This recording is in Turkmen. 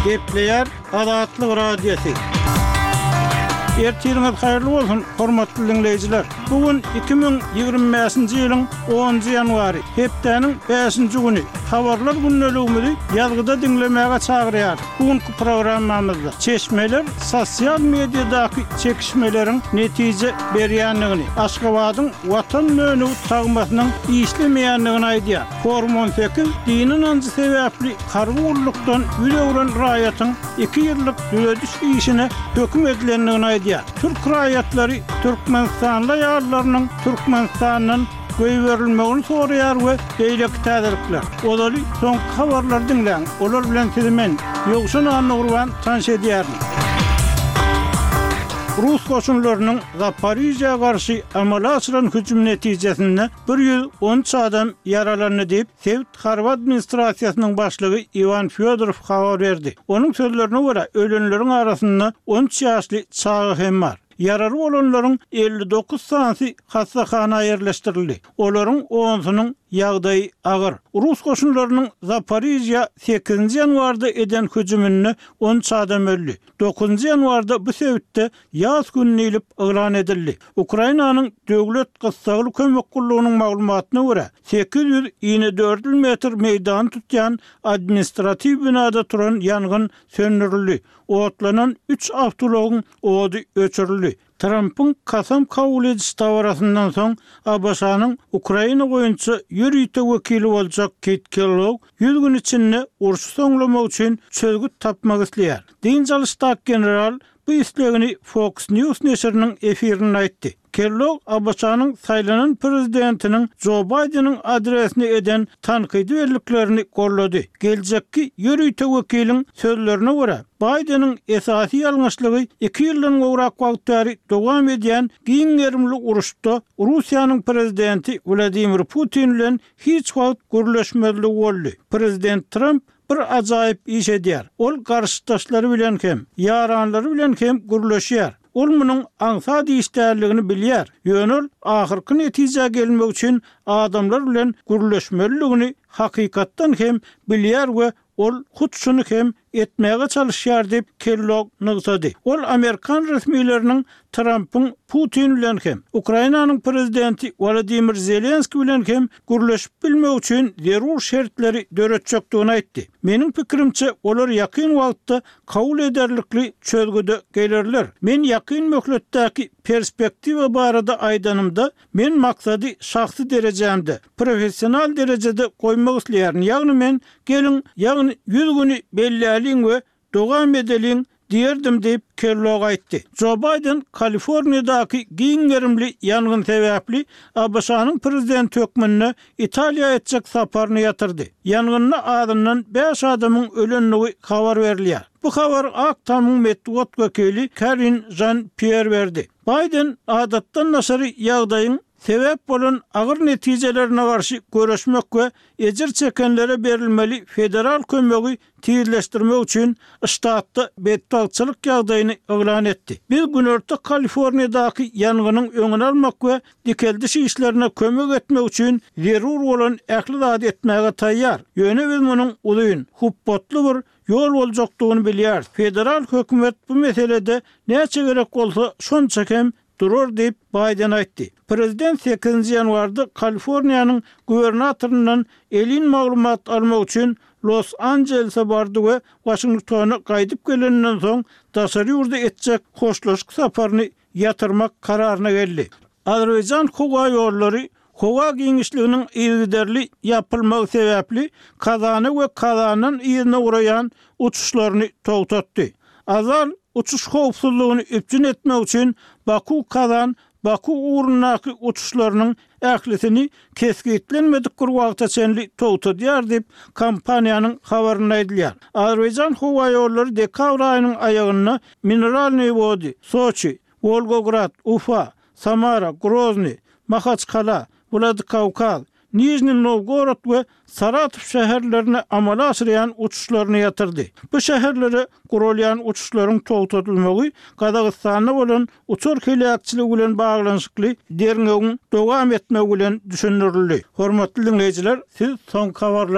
Gepleyer Adatlyk Radiosu. Ertiriniz hayırlı olsun, hormatly dinleyijiler. Bugün 2025-nji ýylyň 10 ýanwary, hepdenin 5-nji güni. Habarlar günnäligimizi ýazgyda dinlemäge çagyrýar. Bugünkü programmamyzda çeşmeler sosial mediadaky çekişmeleriň netije berýänligini, Aşgabatyň watan möňü tagmasynyň işlemeýänligini aýdýar. Forum 18 dinin anjy sebäpli kargulukdan ýüregren raýatyň 2 ýyllyk döwediş işine höküm edilenligini aýdýar. Türk raýatlary Türkmenistanly ýarlarynyň Türkmenistanyň göýberilmegini soraýar we beýleki täzelikler. Olary soňky habarlar dinleň. Olar bilen sizimen ýogşan anygurwan tanış edýär. Rus koşunlarının Zaporizhya karşı amala açılan hücum netijesinde 113 adam yaralandı deyip Sevt Harp administrasiýasynyň başlygy Ivan Fyodorov habar berdi. Onun sözlerine göre ölenlerin arasında 13 ýaşly çağı hem var. Yararı olanların 59 sanatı hastahanaya yerleştirildi. Onların 10'sunun ýagdaýy agyr. Rus koşunlarının Zaporizhya 8 ýanwarda eden hüjümünde 13 adam öldü. 9 ýanwarda bu sebäpde ýaz gününe ilip ýylan edildi. Ukrainanyň döwlet gysgaly kömek gullugynyň maglumatyna görä 824 metr meýdan tutýan administrativ binada turan ýangyn söndürildi. Otlanan 3 awtologyň ody öçürildi. Trump'ın kasam kabul ediş tawarasından soň ABŞ-nyň Ukraina goýunça ýürüýte wekili boljak Keith Kellogg 100 gün içinde urşy soňlamak üçin çözgüt tapmak isleýär. Diňjalystak general bu islegini Fox News neşriniň efirinde aýtdy. Kellogg ABŞ-nyň saýlanan prezidentiniň Joe Biden'ın adresine eden tanqidi belliklerini gollady. Geljekki ýürüýte wekiliň sözlerine görä Biden'ın esasy ýalňyşlygy 2 ýyldan gowrak wagtary dowam edýän giňerimli uruşda Russiýanyň prezidenti Vladimir Putin bilen hiç wagt gürleşmezlik boldy. Prezident Trump bir ajaýyp iş edýär. Ol garşydaşlary bilen hem, ýaranlary bilen hem gürleşýär. Ol munyň aňsa diýişdärligini bilýär. Ýönül ahyrky netije gelmek üçin adamlar bilen gürleşmeligini hakykatdan hem bilýär we ol hutşuny hem etmäge çalışýar diýip Kellogg nygzady. Ol Amerikan resmiýetleriniň Trump'ın Putin bilen hem Ukrainanyň prezidenti Volodymyr Zelenski bilen hem gürleşip bilmek üçin zerur şertleri döretjekdigini aýtdy. Meniň pikirimçe olar ýakyn wagtda kabul ederlikli çözgüde gelirler. Men ýakyn möhletdäki perspektiwa barada aýdanymda men maksady şahsy derejemde, professional derejede goýmak isleýär. Ýagny men gelin 100 güni belläliň we dowam edeliň diýerdim diýip Kellogg aýtdy. Joe Biden Kaliforniýadaky giňerimli ýangyn sebäpli ABŞ-nyň prezident hökmüne Italiýa etjek saparyny ýatyrdy. Ýangynna adından 5 adamyň ölenligi habar berilýär. Bu habar Aktamyň medeniýet wekili Karine Jean-Pierre berdi. Biden adatdan naşary ýagdaýyň sebäp bolan agyr netijelerine garşy göreşmek we ejir çekenlere berilmeli federal kömegi tiýirleşdirmek üçin ştatda betdagçylyk ýagdaýyny ýylan etdi. Bir gün örtü Kaliforniýadaky ýanganyň öňüni almak we dikeldiş işlerine kömek etmek üçin zerur bolan ähli zat etmäge taýýar. Ýöne biz munyň ulyň, hupbatly bir ýol boljakdygyny bilýär. Federal hökümet bu meselede näçe gerek bolsa şonça hem durur diýip Biden aýtdy. Prezident 8 ýanwarda Kaliforniýanyň gubernatorundan elin maglumat almak üçin Los Angeles'a bardy we Washingtona gaýdyp gelenden soň daşary ýurda etjek hoşlaşyk saparyny ýatyrmak kararyna geldi. Azerbaýjan howa ýollary howa giňişliginiň ýygyderli ýapylmagy sebäpli Kazany we Kazanyň ýerine uraýan uçuşlaryny togtatdy. Azal uçuş howpsuzlygyny üpjün etmek üçin Baku-Kazan Baku uğrunaki uçuşlarının ählisini keskitlenmedik bir wagta çenli togtadýar diýip kampaniýanyň habaryna aýdylýar. Azerbaýjan howa ýollary dekabr aýynyň aýagyna Mineralny Vody, Sochi, Volgograd, Ufa, Samara, Grozny, Makhatchkala, Vladikavkaz, Nijni Novgorod we Saratov şäherlerine amala aşyran uçuşlaryny ýatyrdy. Bu şäherlere gurulýan uçuşlaryň togtatylmagy Gazagystanda bolan uçur kelekçiligi bilen baglanyşykly derňegiň dowam etmegi bilen düşünürildi. Hormatly dinleyijiler, siz soň habarlar